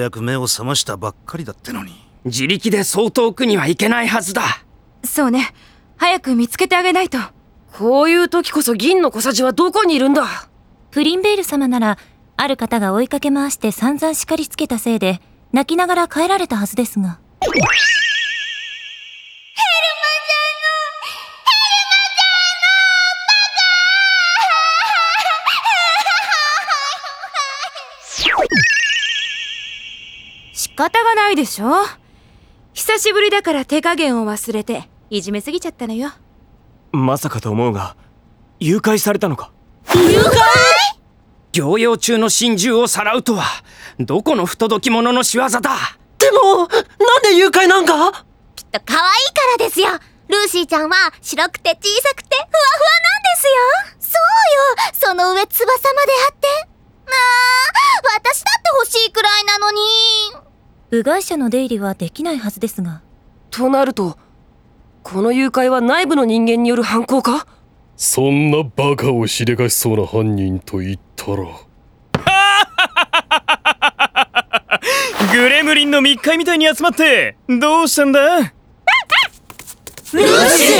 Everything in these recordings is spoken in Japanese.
やく目を覚ましたばっかりだってのに。 自力でそう遠くには行けないはずだ。 そうね、早く見つけてあげないと。 こういう時こそ銀の小さじはどこにいるんだ。 プリンベール様なら、ある方が追いかけ回して散々叱りつけたせいで、泣きながら帰られたはずですが。 仕方がないでしょ。久しぶりだから手加減を忘れていじめすぎちゃったのよ。 まさかと思うが、誘拐されたのか。 誘拐？ 療養中の心中をさらうとは、どこの不届き者の仕業だ。 でも、なんで誘拐なんか？ きっと可愛いからですよ。ルーシーちゃんは白くて小さくてふわふわなんですよ。そうよ、その上翼まであって。私だって欲しいくらいなのに。 部外者の出入りはできないはずですが。 となると、この誘拐は内部の人間による犯行か？ そんなバカをしでかしそうな犯人と言ったらグレムリンの密会みたいに集まってどうしたんだ？ ルーシー？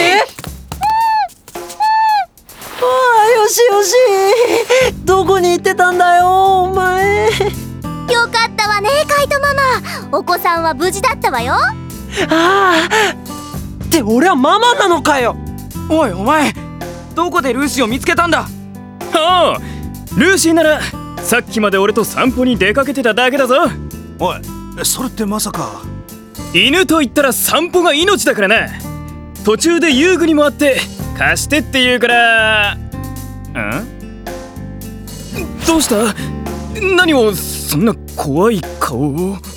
よしよし、どこに行ってたんだよお前。 よかったわねカイトママ、お子さんは無事だったわよ。 って俺はママなのかよ。 おいお前、どこでルーシーを見つけたんだ？ はあ、ルーシーならさっきまで俺と散歩に出かけてただけだぞ。 おい、それってまさか。 犬と言ったら散歩が命だからな。途中で遊具にもあって貸してって言うから。どうした？何をそんな怖い顔を。 ラー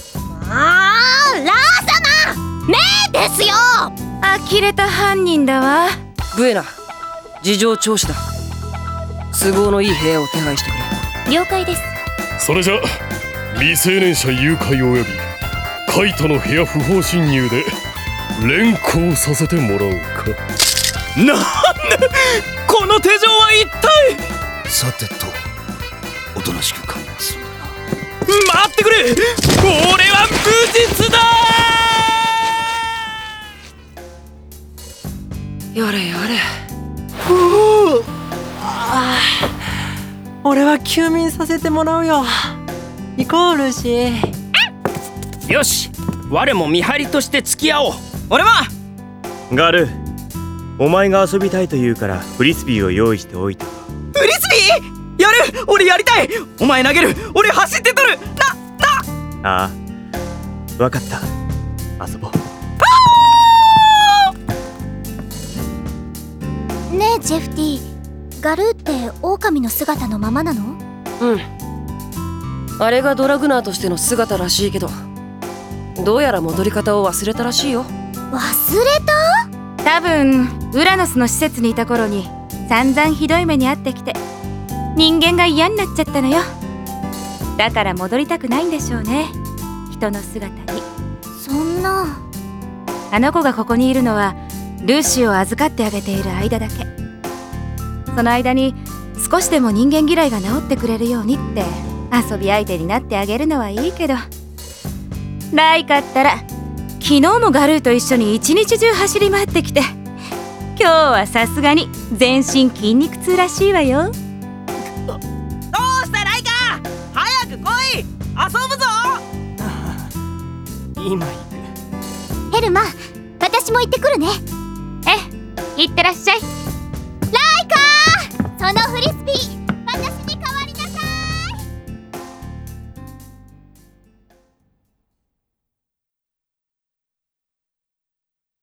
様ねえですよ。 呆れた犯人だわ。 ブエナ、事情聴取だ。都合のいい部屋を手配してくれ。 了解です。 それじゃ未成年者誘拐及びカイトの部屋不法侵入で連行させてもらおうか。 なんだこの手錠は一体。 さてと、おとなしく観念するんだな。 待ってくれ、俺は無実だ。 やれやれ。俺は休眠させてもらうよ。行こうルーシー。 よし、我も見張りとして付き合おう。 俺はガル、お前が遊びたいと言うからフリスビーを用意しておいた。 フリスビーやる。俺やりたい。お前投げる、俺走って取る。 ああ、わかった、遊ぼう。 ねえジェフティ、ガルーって狼の姿のままなの？ うん、あれがドラグナーとしての姿らしいけど、どうやら戻り方を忘れたらしいよ。 忘れた？ 多分ウラノスの施設にいた頃に散々ひどい目に遭ってきて、人間が嫌になっちゃったのよ。だから戻りたくないんでしょうね、人の姿に。 そんな。 あの子がここにいるのはルーシーを預かってあげている間だけ。その間に少しでも人間嫌いが治ってくれるようにって遊び相手になってあげるのはいいけど、ライカったら昨日もガルーと一緒に一日中走り回ってきて、今日はさすがに全身筋肉痛らしいわよ。 どうしたライカ、早く来い、遊ぶぞ。 今行く。 ヘルマ、私も行ってくるね。 いってらっしゃい。 ライカー、そのフリスビー